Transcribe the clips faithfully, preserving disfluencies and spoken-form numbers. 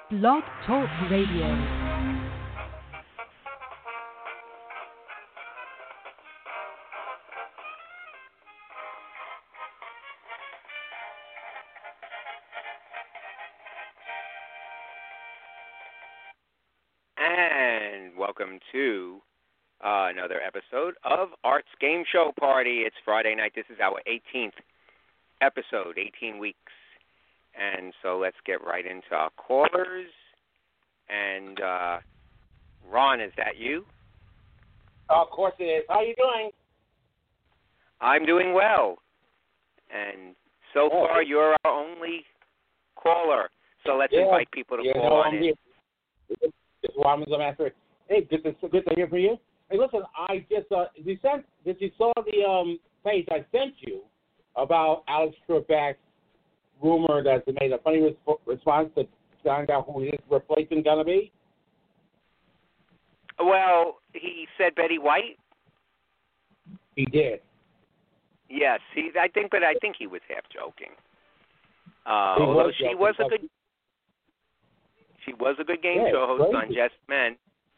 Blog Talk Radio. And welcome to uh, another episode of Art's Game Show Party. It's Friday night. This is our eighteenth episode, eighteen weeks. And so let's get right into our callers. And uh, Ron, is that you? Oh, of course it is. How are you doing? I'm doing well. And so oh, far, you're our only caller. So let's yeah. invite people to yeah, call no, on I'm in. Here. This is Ron Master. Hey, good to, good to hear from you. Hey, listen, I just, uh, you sent, did you saw the um, page I sent you about Alex Trebek's rumor that they made a funny res- response to find out who his replacement going to be? Well, he said Betty White. He did. Yes, he. I think, but I think he was half joking. Uh, He although was she joking, was a but- good, she was a good game Yeah, show host great. on Just Men.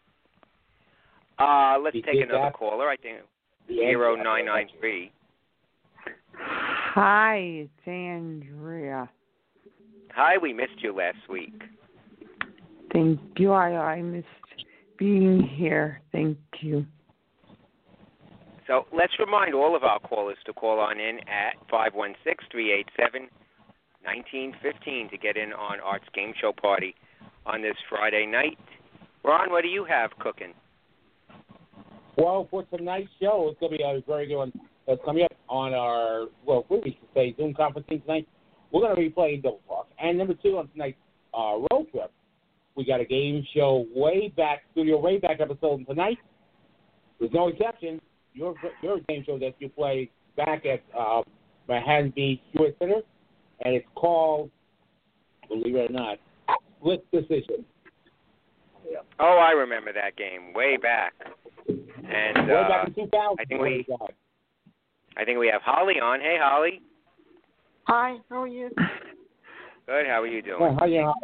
Uh, let's He take did another that. caller. I think Yeah, zero yeah, nine nine yeah. three. Hi, it's Andrea. Hi, we missed you last week. Thank you. I, I missed being here. Thank you. So let's remind all of our callers to call on in at five one six, three eight seven, one nine one five to get in on Art's Game Show Party on this Friday night. Ron, what do you have cooking? Well, for tonight's show, it's going to be a very good one. That's coming up on our, well, what we should say, Zoom conferencing tonight. We're going to be playing Double Talk. And number two on tonight's uh, road trip, we got a game show way back, studio way back episode tonight. There's no exception. Your your game show that you play back at uh, Manhattan Beach Stewart Center, and it's called, believe it or not, Split Decision. Yeah. Oh, I remember that game way back. And way uh, back in two thousand. I think we, I think we have Holly on. Hey, Holly. Hi, how are you? Good. How are you doing? Well, how you how-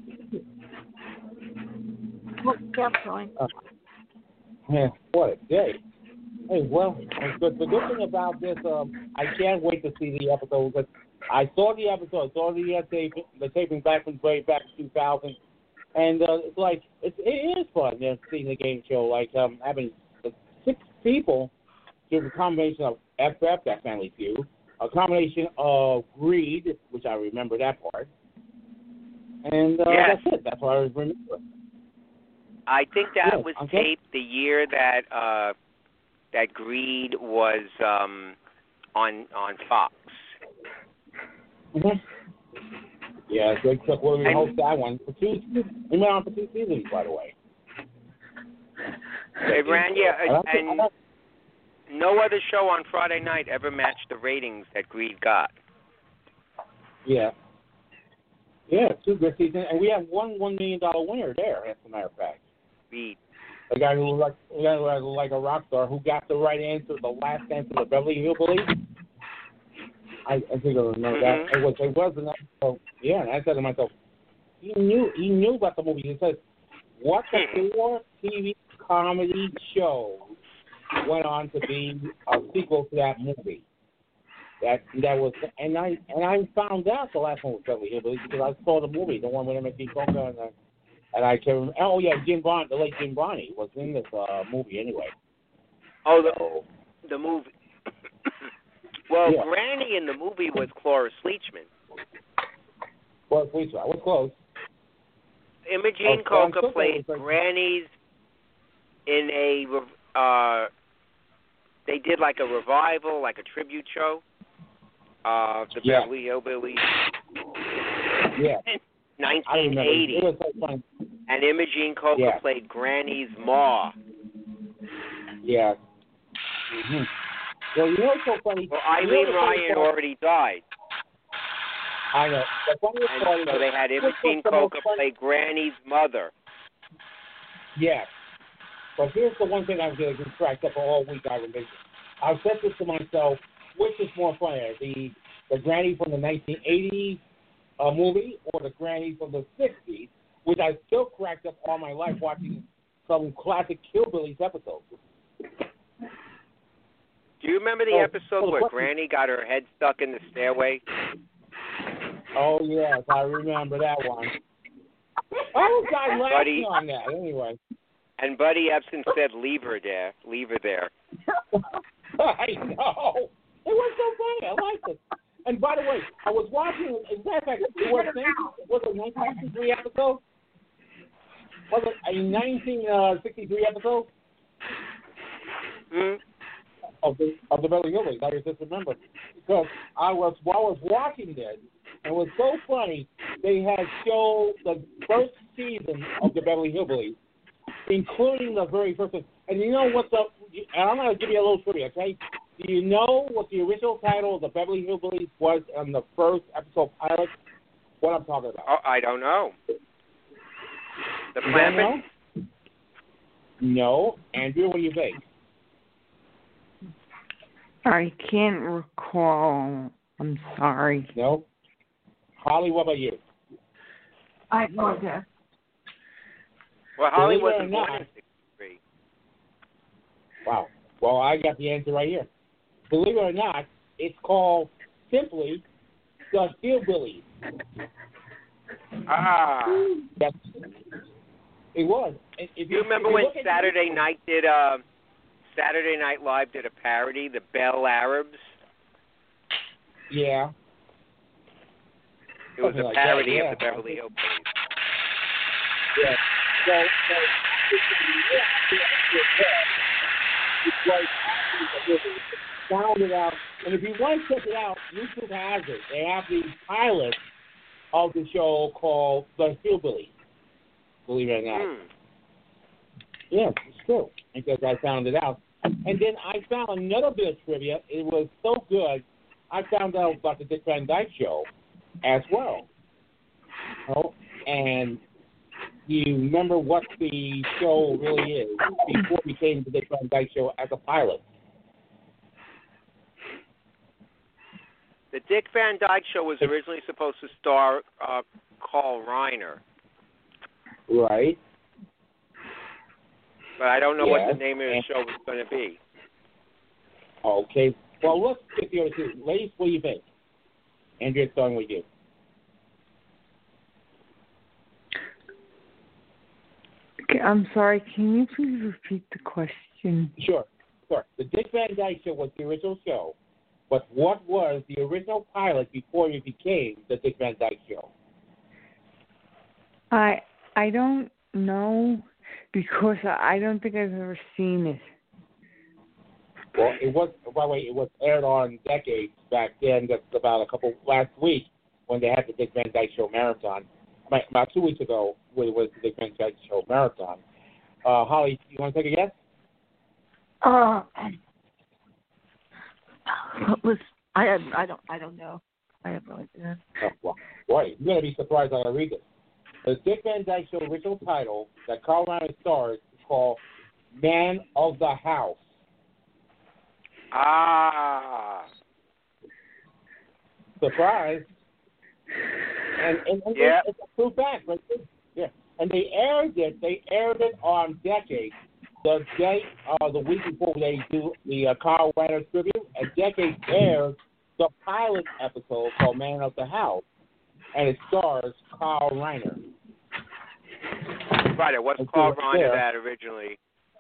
What's Jeff doing? uh, yeah, what a day. Hey, well, the, the good thing about this, um, I can't wait to see the episode. But I saw the episode, I saw the uh, tape, the taping back from way back in two thousand, and uh, it's like it, it is fun, you know, seeing the game show. Like um, having uh, six people, there's a combination of F F, that Family Feud, a combination of Greed, which I remember that part, and uh, Yes. that's it. That's what I remember. I think that Yes, was okay. taped the year that uh, that Greed was um, on on Fox. Mm-hmm. Yeah, Greg took where we And- host that one for two. We went on for two seasons, by the way. It ran, yeah, I like it. I and like- no other show on Friday night ever matched the ratings that Greed got. Yeah. Yeah, two good seasons, and we have one one million dollar winner there. As a matter of fact, Greed. a guy who was like, a guy who was like a rock star who got the right answer, the last answer, the Beverly Hillbillies. I, I think I remember Mhm. that. It was it was an episode. Yeah, and I said to myself, he knew he knew about the movie. He said, what the four T V comedy shows went on to be a sequel to that movie. That that was, and I and I found out the last one was Beverly Hillbillies because I saw the movie, the one with him and Steve Coca, and, I- and I can remember. Oh yeah, Jim Bond, the late Jim Bonney was in this uh, movie anyway. Oh, the So, the movie. well, Yeah. Granny in the movie was Cloris Leachman. well, please, I was close. Imogene Oh, Tom Coca Cook played was like- Granny's in a. rev- Uh, they did like a revival, like a tribute show. Uh, the Yeah. Beverly Hillbillies. Yeah, in I nineteen remember. eighty. It was so fun. And Imogene Coca Yeah. played Granny's ma. Yeah. Mm-hmm. Well, you know what's so funny? Well, You know Eileen what's so Ryan funny? already died. I know. The funniest And part is so they had this was Imogene the most Coca fun- play Granny's mother. Yes. But here's the one thing I'm going to get cracked up all week. I remember. I've said this to myself: which is more funny, the the Granny from the nineteen eighties uh, movie or the Granny from the sixties which I still cracked up all my life watching some classic Hillbillies episodes. Do you remember the Oh, episode oh, where what- Granny got her head stuck in the stairway? Oh, yes, I remember that one. I was guy laughing Buddy- on that, anyway. And Buddy Epson said, "Leave her there, leave her there." I know. It was so funny. I liked it. And by the way, I was watching, as a matter of fact, it was, was it a nineteen sixty-three episode? Was it a nineteen sixty-three episode? Hmm? Of the of the Beverly Hillbillies. I just remember because I was while I was watching this, and it was so funny. They had showed the first season of the Beverly Hillbillies, including the very first one. And you know what the? And I'm going to give you a little trivia, okay? Do you know what the original title of the Beverly Hillbillies was on the first episode pilot? What I'm talking about? Oh, I don't know. The You don't Clampets? know? No. Andrew, what do you think? I can't recall. I'm sorry. No. Holly, what about you? I have no idea. Well, Holly Believe it or wasn't born not- in sixty-three. Wow. Well, I got the answer right here. Believe it or not, it's called simply the Hillbillies. Ah. That's, it was. If Do you remember if when look at- Saturday Night did uh, Saturday Night Live did a parody, the Bell Arabs? Yeah. It was Something a like that, parody yeah. of the Beverly Hillbillies. Yeah. So, so yeah, yeah, yeah. It's like found it out, and if you want to check it out, YouTube has it. They have the pilot of the show called The Hillbillies. Believe it or not. Hmm. Yes, it's true, because I found it out. And then I found another bit of trivia. It was so good, I found out about the Dick Van Dyke Show as well. Oh, and you remember what the show really is before it became the Dick Van Dyke Show as a pilot? The Dick Van Dyke Show was originally supposed to star uh, Carl Reiner, Right. but I don't know what Yes. the name of the show was going to be. Okay. Well, let's get the other two. Ladies, what do you think? Andrea, starting with you. Okay, I'm sorry. Can you please repeat the question? Sure, sure. The Dick Van Dyke Show was the original show, but what was the original pilot before it became the Dick Van Dyke Show? I I don't know because I don't think I've ever seen it. Well, it was, by the way, it was aired on Decades back then, just about a couple, last week, when they had the Dick Van Dyke Show Marathon. About about two weeks ago, when it was the Dick Van Dyke Show Marathon. Uh, Holly, you want to take a guess? Uh, what was I have I don't I don't know. I have no idea. Oh, well, boy, you're going to be surprised when I read this. The Dick Van Dyke Show original title that Carl Reiner stars is called Man of the House. Ah. Surprise. And, and, and Yeah. it's a true fact. Right? Yeah. And they aired it. They aired it on Decades the day, uh, the week before they do the uh, Carl Reiner tribute. And Decades aired the pilot episode called Man of the House, and it stars Carl Reiner. Right, it was And Carl so Reiner there- that originally.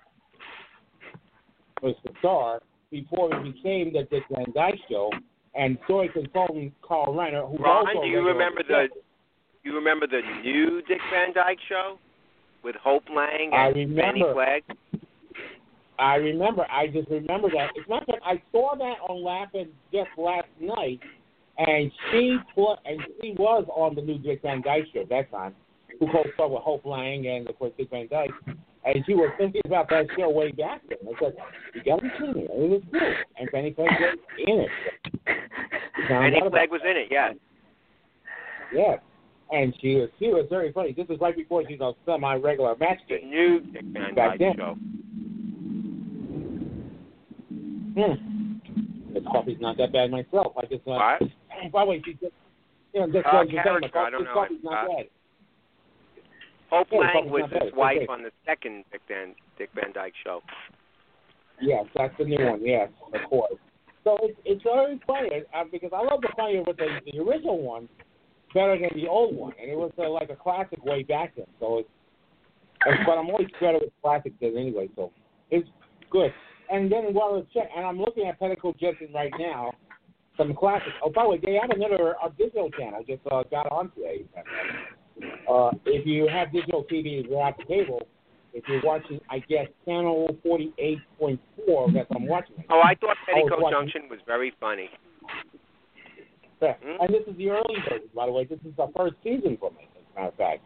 Was the star before it became the Dick Van Dyke Show, and story consultant Carl Reiner, who Ron, also do you regular remember on the show. you remember the new Dick Van Dyke Show with Hope Lang I and Fanny remember. Flagg? I remember. I just remember that. It's not that I saw that on Laughing just last night, and she put and she was on the new Dick Van Dyke Show that time, who co-starred with Hope Lang and of course Dick Van Dyke, and she was thinking about that show way back then. I said, "You got to see it. It was cool." And Fanny Flagg was in it. Fanny Flagg was in it, yeah. Yeah, and she was she was very funny. This was right before she was a semi-regular match The game. new Dick Van Back Dyke then. Show. Hmm. The coffee's not that bad myself. I just uh, What? by the way, she just you know just Uh, uh, just saying the character, I coffee, don't this know. coffee's not Uh, bad. Hope Yeah, Lang it's was not bad. his It's wife okay. on the second Dick Van, Dick Van Dyke show. Yes, that's the new one. Yes, of course. So it's it's very funny uh, because I love the funny with the, the original one better than the old one, and it was uh, like a classic way back then. So it's, and, but I'm always better with classic than anyway. So it's good. And then while it's check, and I'm looking at Petticoat Jensen right now, some classics. Oh, by the way, they have another uh, digital channel just uh, got on today. Uh, if you have digital T V, if you're at the cable. If you're watching, I guess, channel forty-eight point four, that's what I'm watching. Oh, I thought Petticoat watching, Junction was very funny. Yeah. Hmm? And this is the early version, by the way. This is the first season for me, as a matter of fact.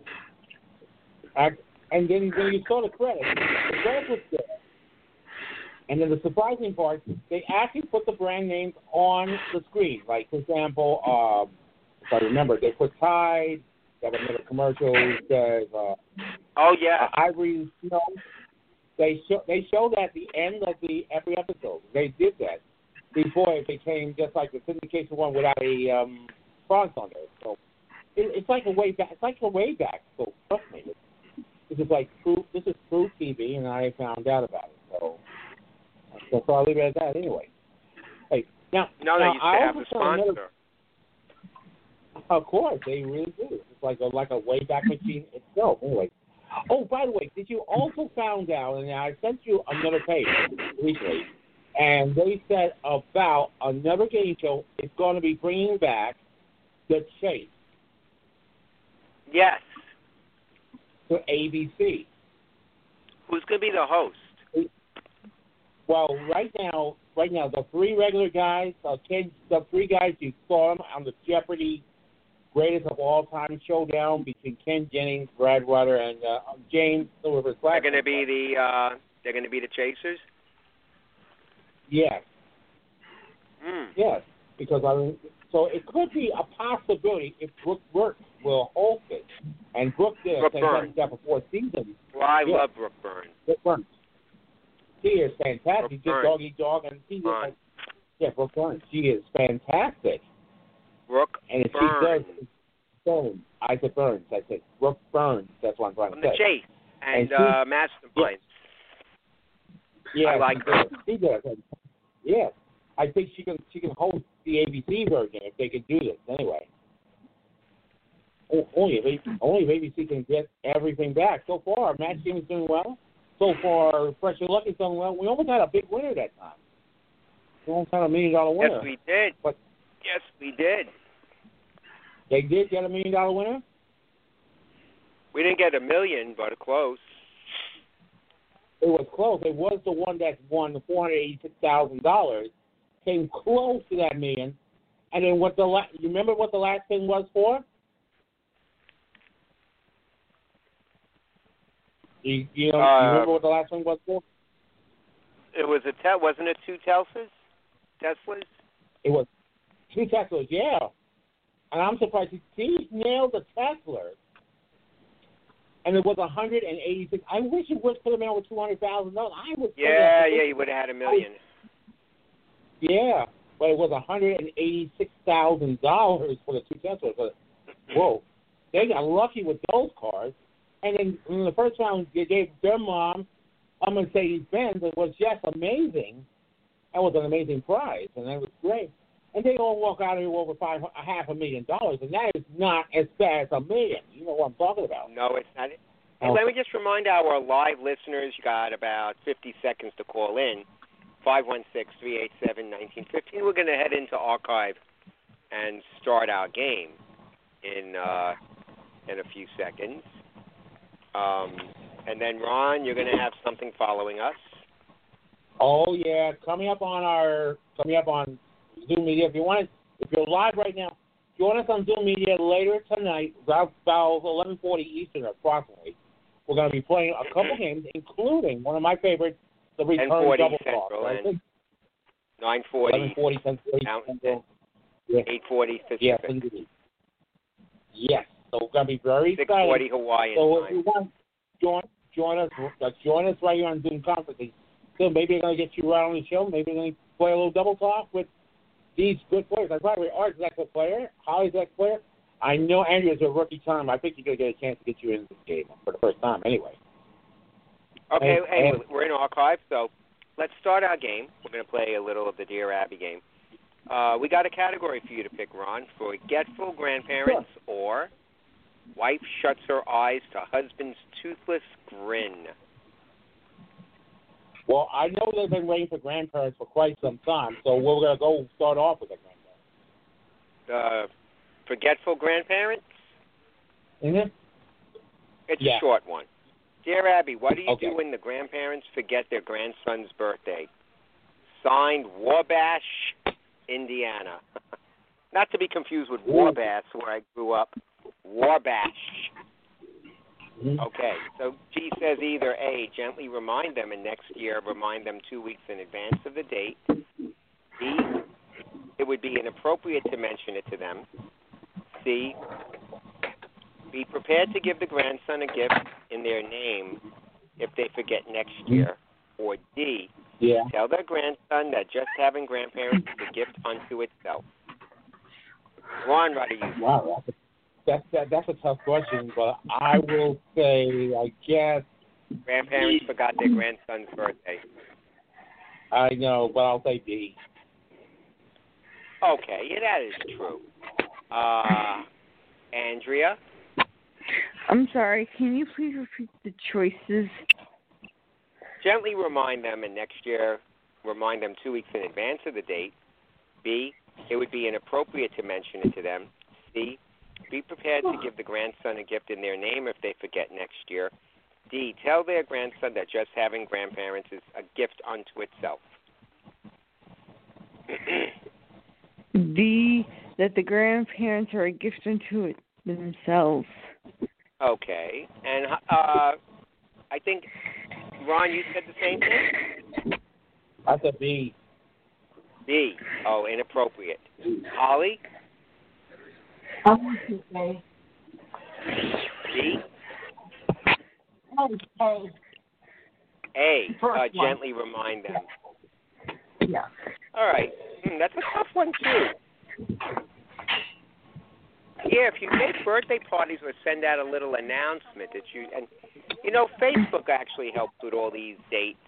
And then when you saw the credits, the credits was there. And then the surprising part, they actually put the brand names on the screen. Like, for example, uh, if I remember, they put Tide. They have another commercial that says, uh, Oh, yeah. Uh, Ivory Snow. They show they show that at the end of the every episode. They did that before it became just like the syndication one without a um, France on there. So it, it's like a way back. It's like a way back. So trust me, this is like true. This is true T V, and I found out about it. So so, so I'll leave it at that anyway. Hey, now No, now, they used to I have a also saw another- sponsor. Of course, they really do. It's like a like a way back machine itself. Anyway. Oh, by the way, did you also found out, and I sent you another page recently, and they said about another game show is going to be bringing back The Chase Yes. to A B C. Who's going to be the host? Well, right now, right now, the three regular guys, uh, Ken, the three guys you saw them on the Jeopardy Greatest of All Time showdown between Ken Jennings, Brad Rutter, and uh, James Silver. They're going to be the uh, they're going to be the Chasers. Yes, Hmm. yes, because I mean, so it could be a possibility if Brooke Burke will host it, and Brooke did Brooke a Burns. fantastic for four seasons. Well, I Yeah. love Brooke Burns. Brooke Burns. She is fantastic. Brooke Good Burns. dog eat dog, and she is Burns. like, yeah, Brooke Burns. She is fantastic. Brooke And if Burns. she does, Burns, I said Burns. I said Brooke Burns. That's what I'm trying From to the say. Chase and, And she- uh, Masterminds. Yeah, I like she her. does. She does. Yeah, I think she can. She can host the A B C version if they can do this anyway. O- Only if A B C, only if A B C can get everything back. So far, Matt Team is doing well. So far, Fresh and Luck is doing well. We almost had a big winner that time. We almost had a million dollar winner. Yes, we did. But- yes, we did. They did get a million dollar winner. We didn't get a million, but close. It was close. It was the one that won the four hundred eighty-six thousand dollars. Came close to that million. And then what the la- you remember what the last thing was for? You, you know, Uh, you remember what the last thing was for? It was a te- wasn't it two Teslas? Teslas? It was two Teslas, yeah. And I'm surprised he, he nailed the Tesla. And it was one hundred eighty-six. I wish it would put him out with two hundred thousand dollars. I would. put Yeah, it- yeah, you would have had a million. Yeah, but it was one hundred eighty-six thousand dollars for the two Teslas. But, whoa, they got lucky with those cars. And then in the first round, they gave their mom a Mercedes Benz. It was just amazing. That was an amazing prize, and that was great. And they all walk out of here with over five, a half a million dollars, and that is not as bad as a million. You know what I'm talking about? No, it's not. Hey, Oh. let me just remind our live listeners, you got about fifty seconds to call in. five one six, three eight seven, one nine one five. We're going to head into archive and start our game in uh, in a few seconds. Um, and then, Ron, you're going to have something following us. Oh yeah, coming up on our coming up on Zoom Media. If you want, if you're live right now, join us on Zoom Media later tonight, about eleven forty Eastern, approximately. We're going to be playing a couple games, including one of my favorites, the Return ten forty Double Central Talk. and nine forty eleven forty Central. Mountain, Central. Yes, eight forty yes, Pacific, indeed. Yes, so we're going to be very six excited. forty Hawaiian So if time. you want, join join us. Uh, join us right here on Zoom conferencing. So maybe they're going to get you right on the show. Maybe they're going to play a little double talk with these good players. I probably Art's an excellent player. Holly's an excellent player. I know Andrew is a rookie time. I think he's going to get a chance to get you in this game for the first time anyway. Okay, And- hey, and- we're in archive, so let's start our game. We're going to play a little of the Dear Abby game. Uh, we got a category for you to pick, Ron. Forgetful grandparents or wife shuts her eyes to husband's toothless grin. Well, I know they've been waiting for grandparents for quite some time, so we're going to go start off with the grandparents. Uh, forgetful grandparents? Mm-hmm. It's Yeah. a short one. Dear Abby, what do you Okay. do when the grandparents forget their grandson's birthday? Signed, Wabash, Indiana. Not to be confused with Warbass, where I grew up. Wabash. Mm-hmm. Okay, so G says either A, gently remind them, and next year remind them two weeks in advance of the date. B, it would be inappropriate to mention it to them. C, be prepared to give the grandson a gift in their name if they forget next year. Or D, Yeah. tell their grandson that just having grandparents is a gift unto itself. Ron, what do you Wow, that's a, that's, that, that's a tough question, but I will say, I guess, Grandparents forgot their grandson's birthday. I know, but I'll say D. Okay, yeah, that is true. Uh, Andrea? I'm sorry, can you please repeat the choices? Gently remind them, and next year remind them two weeks in advance of the date. B, it would be inappropriate to mention it to them. C, be prepared to give the grandson a gift in their name if they forget next year. D, tell their grandson that just having grandparents is a gift unto itself. D, that the grandparents are a gift unto it themselves. Okay, and uh, I think, Ron, you said the same thing? That's a B. B, oh, inappropriate. Holly? I'm going to say B? A. A, First uh, one. gently remind them. Yeah. All right. Hmm, that's a tough one, too. Yeah, if you make birthday parties or send out a little announcement that you, and, you know, Facebook actually helps with all these dates.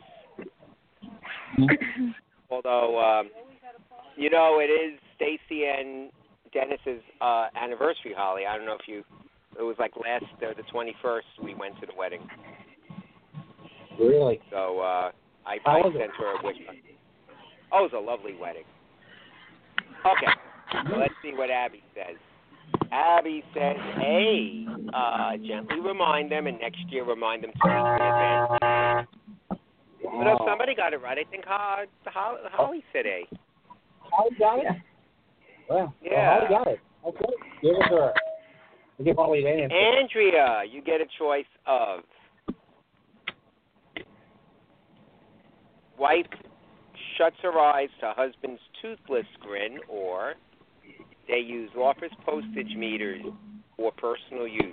Although, um, you know, it is Stacy and Dennis's uh, anniversary, Holly. I don't know if you, it was like last, uh, the twenty-first, we went to the wedding. Really? So uh, I, How I was sent it? her a wish. Oh, it was a lovely wedding. Okay, so let's see what Abby says. Abby says, A, uh, gently remind them, and next year remind them two weeks in advance. But no, somebody got it right. I think Holly, Holly said A. Holly got it? Well, Yeah. well, Holly got it. Okay. Give it to her. We'll give Holly the answer. Andrea, you get a choice of wife shuts her eyes to husband's toothless grin, or they use office postage meters for personal use.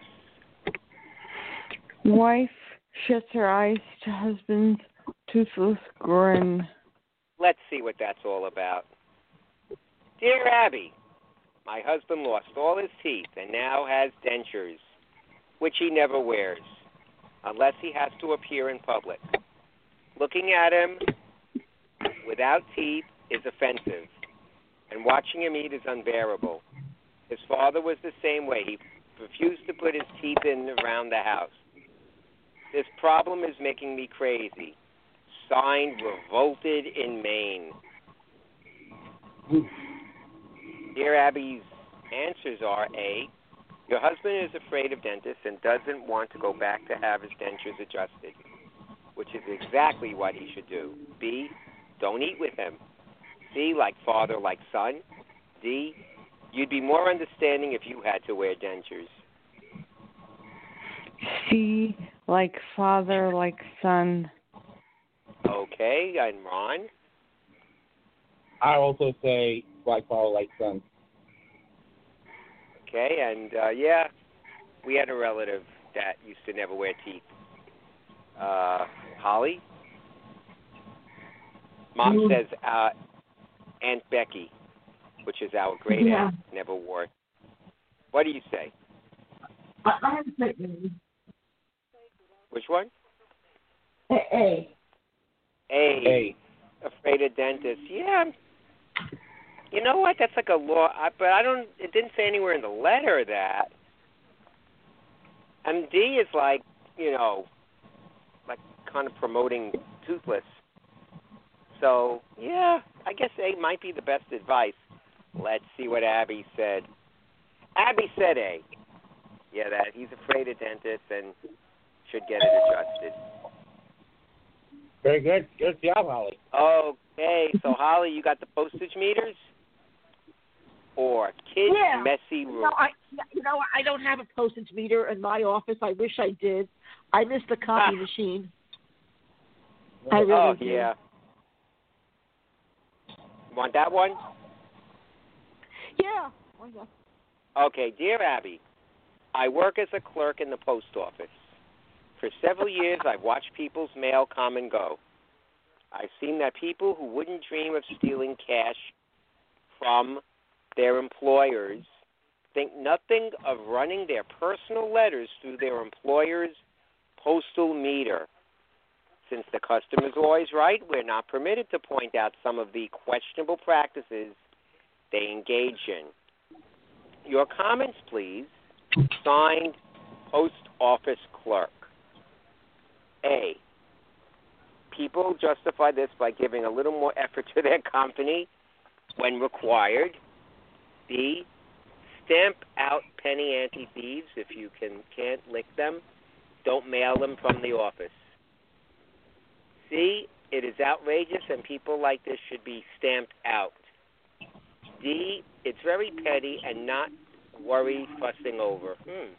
Wife shuts her eyes to husband's toothless grin. Let's see what that's all about. Dear Abby, my husband lost all his teeth and now has dentures, which he never wears, unless he has to appear in public. Looking at him without teeth is offensive, and watching him eat is unbearable. His father was the same way. He refused to put his teeth in around the house. This problem is making me crazy. Signed, Revolted in Maine. Dear Abby's answers are A, your husband is afraid of dentists and doesn't want to go back to have his dentures adjusted, which is exactly what he should do. B, don't eat with him. C, like father, like son. D, you'd be more understanding if you had to wear dentures. C, like father, like son. Okay, and Ron? I also say like father, like son. Okay, and uh, yeah, we had a relative that used to never wear teeth. Uh, Holly? Mom Mm. says uh, Aunt Becky, which is our great Yeah. aunt, never wore it. What do you say? I, I have to say A. Which one? A. A. A. Hey. Afraid of dentists. Yeah. You know what? That's like a law, I, but I don't. It didn't say anywhere in the letter that. And D is like, you know, like kind of promoting toothless. So yeah, I guess A might be the best advice. Let's see what Abby said. Abby said A. Yeah, that he's afraid of dentists and should get it adjusted. Very good. Good job, Holly. Okay, so Holly, you got the postage meters? Or kids' Yeah. messy room? No, I, you know, I don't have a postage meter in my office. I wish I did. I miss the copy Ah. machine. I really oh, do. yeah. Want that one? Yeah. Why not? Okay, dear Abby, I work as a clerk in the post office. For several years, I've watched people's mail come and go. I've seen that people who wouldn't dream of stealing cash from their employers think nothing of running their personal letters through their employer's postal meter. Since the customer's always right, we're not permitted to point out some of the questionable practices they engage in. Your comments, please. Signed, Post Office Clerk. A. People justify this by giving a little more effort to their company when required. B. Stamp out penny ante-thieves if you can, can't lick them. Don't mail them from the office. C. It is outrageous and people like this should be stamped out. D. It's very petty and not worry fussing over. Hmm.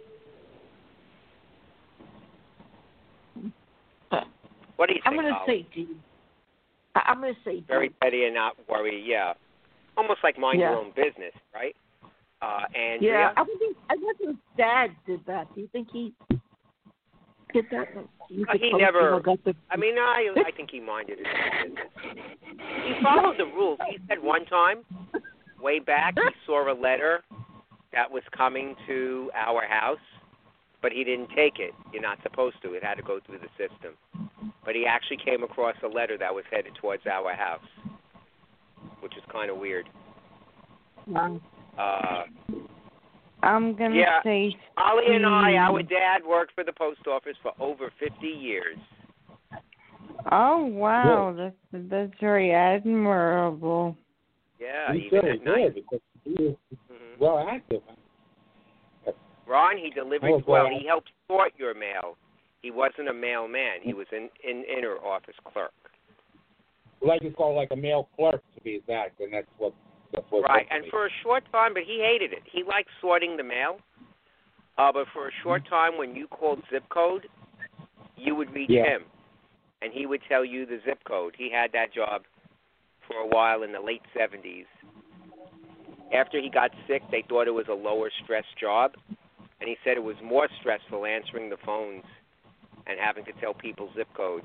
What do you I'm think, going to Holly? say D. I- I'm going to say D. Very petty and not worry, yeah. Almost like mind Yeah. your own business, right? Uh, Andrea? Yeah, I think I guess his dad did that. Do you think he did that? You Uh, could he post, never- you know, got the, I mean, I I think he minded his own business. He followed the rules. He said one time, way back, he saw a letter that was coming to our house, but he didn't take it. You're not supposed to. It had to go through the system. But he actually came across a letter that was headed towards our house, which is kind of weird. um, Uh, I'm gonna Yeah. say Holly and I, C. our dad worked for the post office for over fifty years. Oh wow, that's that's very admirable. Yeah, He even certainly at night. did because he was Mhm. well active. Ron, he delivered, Oh, well, boy. he helped sort your mail. He wasn't a mailman. He was an in, inner office clerk. Like it's called like a mail clerk to be exact, and that's what that's what. Right, it's and to for a short time, but he hated it. He liked sorting the mail. Uh, but for a short time, when you called zip code, you would reach Yeah. him, and he would tell you the zip code. He had that job for a while in the late seventies. After he got sick, they thought it was a lower stress job, and he said it was more stressful answering the phones and having to tell people zip codes.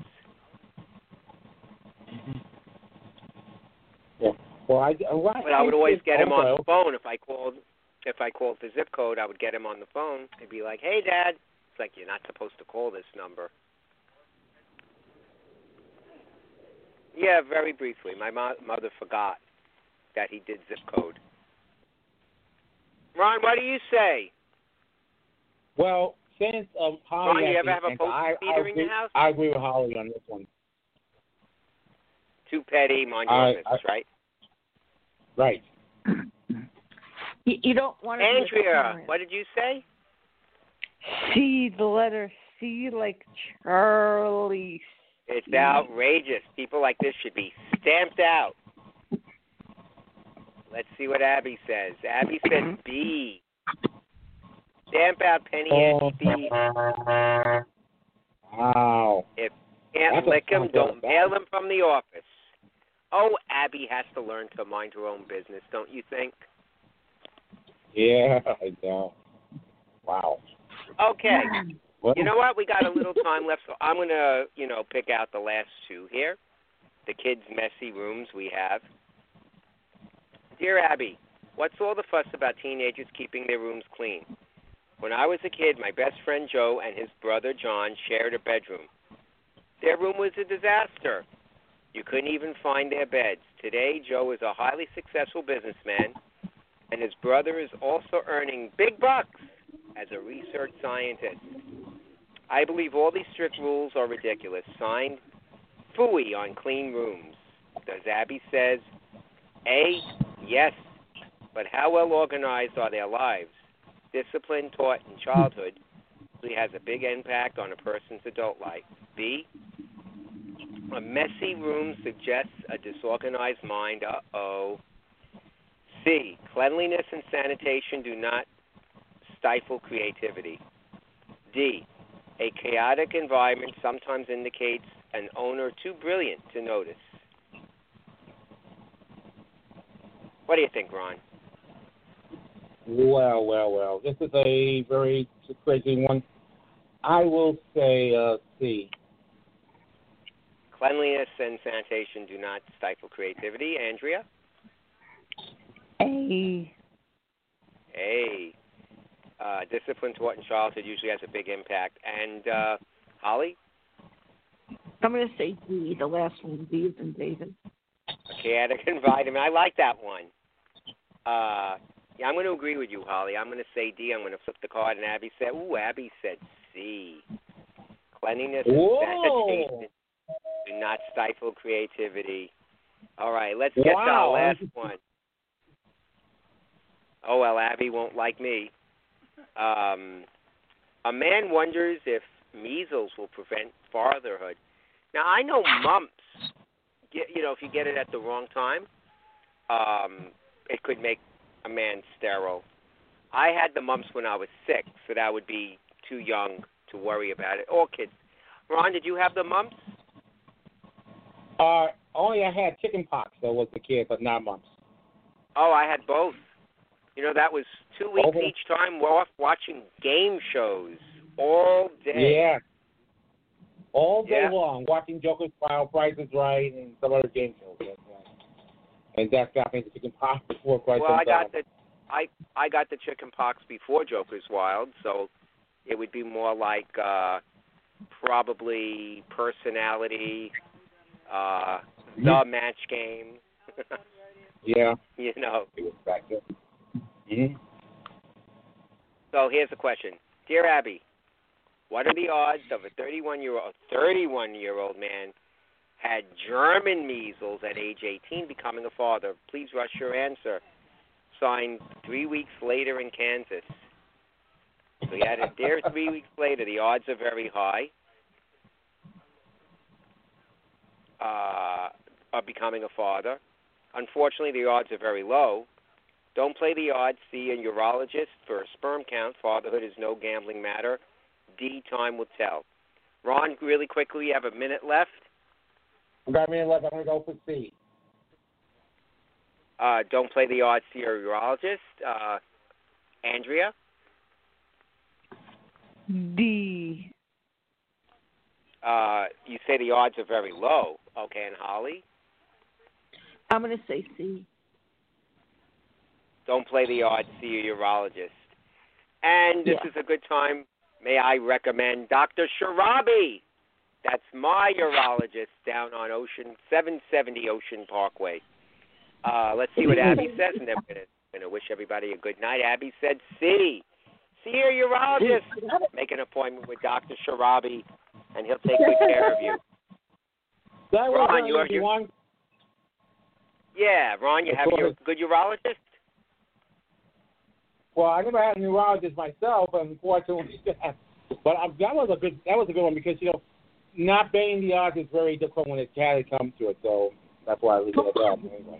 Yeah. Well, I, well, I, But I would always get him on also- the phone if I called. If I called the zip code, I would get him on the phone. I'd be like, "Hey, Dad." It's like, you're not supposed to call this number. Yeah, very briefly. My mo- mother forgot that he did zip code. Ron, what do you say? Well, since um, Holly, Ron, you has ever the have a answer, postage I, I meter in agree, your house? I agree with Holly on this one. Too petty, mind your I- own business, right? Right. you, you don't want to be a Andrea, parent. what did you say? C, the letter C, like Charlie. It's C. outrageous. People like this should be stamped out. Let's see what Abby says. Abby said B. Stamp out penny Oh. ante-thieves. Wow. If you can't That's a lick them, sound don't bad. mail them from the office. Oh, Abby has to learn to mind her own business, don't you think? Yeah, I know. Wow. Okay. Well, You know what? We got a little time left, so I'm going to, you know, pick out the last two here. The kids' messy rooms we have. Dear Abby, What's all the fuss about teenagers keeping their rooms clean? When I was a kid, my best friend Joe and his brother John shared a bedroom. Their room was a disaster. You couldn't even find their beds. Today, Joe is a highly successful businessman, and his brother is also earning big bucks as a research scientist. I believe all these strict rules are ridiculous. Signed, Phooey on clean rooms. Does Abby says, A, yes, but how well organized are their lives? Discipline taught in childhood really has a big impact on a person's adult life. B, a messy room suggests a disorganized mind. Uh-oh. C, cleanliness and sanitation do not stifle creativity. D, a chaotic environment sometimes indicates an owner too brilliant to notice. What do you think, Ron? Well, well, well. This is a very crazy one. I will say uh, C. Cleanliness and sanitation do not stifle creativity. Andrea? A. A. Uh, discipline taught in childhood usually has a big impact. And uh, Holly? I'm going to say D, the last one, D is in David. A chaotic environment. I like that one. Uh, yeah, I'm going to agree with you, Holly. I'm going to say D. I'm going to flip the card, and Abby said, ooh, Abby said C. Cleanliness and Whoa. sanitation do not stifle creativity. All right, let's get wow. to our last one. Oh, well, Abby won't like me. Um, a man wonders if measles will prevent fatherhood. Now, I know mumps, get, you know, if you get it at the wrong time, um, it could make a man sterile. I had the mumps when I was six, so that would be too young to worry about it. All kids. Ron, did you have the mumps? Uh, only I had chicken pox, though, was the kid, but not mumps. Oh, I had both. You know, that was two weeks Over. each time. We're off watching game shows all day. Yeah. All day Yeah. long, watching Joker's File, Price is Right, and some other game shows. Yes, yes. And that's got me the chicken pox before quite Well, some I got time. the I I got the chicken pox before Joker's Wild, so it would be more like uh, probably personality, uh, the match game. Yeah. You know. It was back then. Mm-hmm. So here's the question, dear Abby, what are the odds of a thirty-one-year-old thirty-one-year-old man had German measles at age eighteen becoming a father? Please rush your answer. Signed three weeks later in Kansas. So he had it there three weeks later. The odds are very high uh, of becoming a father. Unfortunately, the odds are very low. Don't play the odds. See a urologist for a sperm count. Fatherhood is no gambling matter. D, time will tell. Ron, really quickly, you have a minute left. I got a minute left. I'm going to go for C. Uh, don't play the odds to your urologist. Uh, Andrea? D. Uh, you say the odds are very low. Okay, and Holly? I'm going to say C. Don't play the odds, see your urologist. And this Yeah. is a good time. May I recommend Doctor Sharabi? That's my urologist down on Ocean, seven seventy Ocean Parkway. Uh, let's see what Abby says, and then we're going to wish everybody a good night. Abby said C. See your urologist. Make an appointment with Doctor Sharabi, and he'll take good care of you. That was Ron, uh, you're, you're, one. yeah, Ron, you have your good urologist? Well, I never had a neurologist myself, unfortunately. But um, that was a good that was a good one because you know, not betting the odds is very difficult when it's had it come to it. So that's why I leave it at that. Anyway.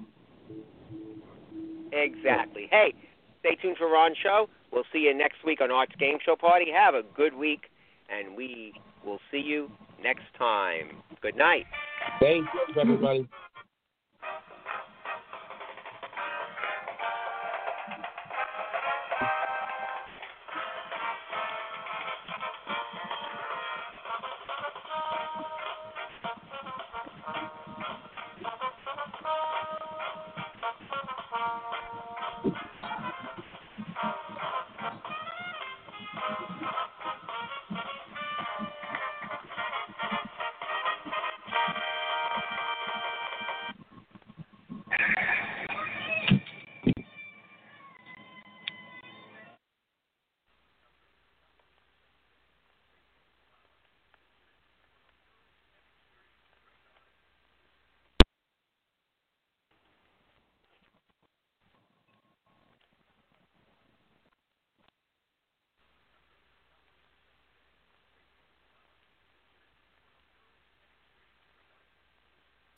Exactly. Hey, stay tuned for Ron's show. We'll see you next week on Art's Game Show Party. Have a good week, and we will see you next time. Good night. Thank you, everybody.